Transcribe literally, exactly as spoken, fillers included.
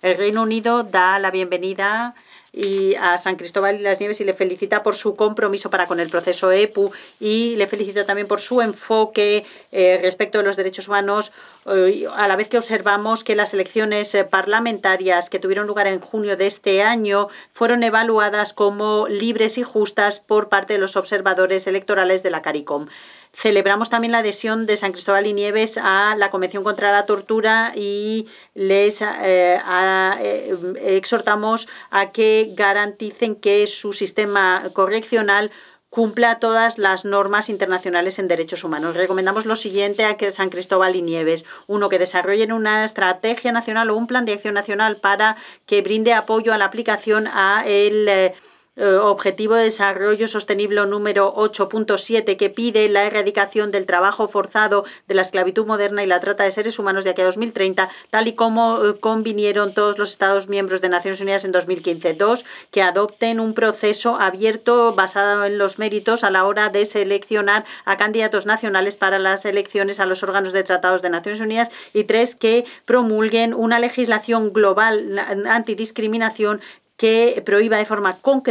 El Reino Unido da la bienvenida y a San Cristóbal y las Nieves y le felicita por su compromiso para con el proceso E P U y le felicita también por su enfoque eh, respecto de los derechos humanos, eh, a la vez que observamos que las elecciones eh, parlamentarias que tuvieron lugar en junio de este año fueron evaluadas como libres y justas por parte de los observadores electorales de la CARICOM. Celebramos también la adhesión de San Cristóbal y Nieves a la Convención contra la Tortura y les eh, a, eh, exhortamos a que garanticen que su sistema correccional cumpla todas las normas internacionales en derechos humanos. Recomendamos lo siguiente a que San Cristóbal y Nieves. Uno, que desarrollen una estrategia nacional o un plan de acción nacional para que brinde apoyo a la aplicación a el eh, Objetivo de Desarrollo Sostenible número ocho punto siete, que pide la erradicación del trabajo forzado, de la esclavitud moderna y la trata de seres humanos de aquí a dos mil treinta, tal y como eh, convinieron todos los Estados miembros de Naciones Unidas en dos mil quince. Dos, que adopten un proceso abierto basado en los méritos a la hora de seleccionar a candidatos nacionales para las elecciones a los órganos de tratados de Naciones Unidas. Y tres, que promulguen una legislación global antidiscriminación que prohíba de forma concreta